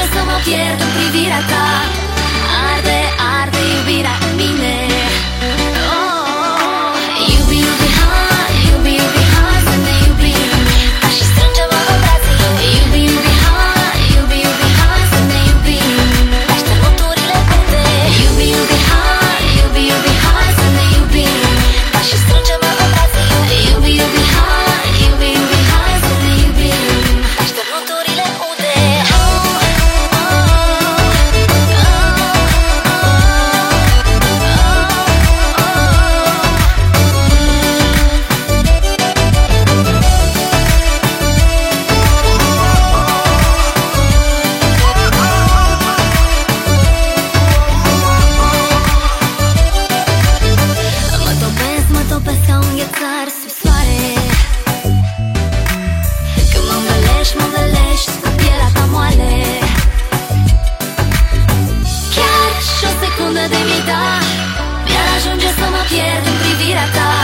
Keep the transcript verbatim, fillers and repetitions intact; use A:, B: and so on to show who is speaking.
A: să mă pierd în privirea ta. Arde, arde iubirea în mine. Oh, iubi, iubi, hai, iubi, iubi, hai să ne iubim, ca și strângem-o în brațe. Iubi, iubi, hai, iubi, iubi, hai să ne iubim, ca șternuturile pute. Iubi, iubi, hai, iubi, iubi, hai să ne iubim, ca și strângem-o în brațe. Iubi, iubi, hai, iubi, iubi, hai să ne iubim, ca șternuturile pute. Mă topesc, mă topesc ca un ghețar sub soare. Când mă învelești, mă învelești sub pielea ta moale. Chiar și o secundă de mi-ai da, mi-ar ajunge să mă pierd în privirea ta.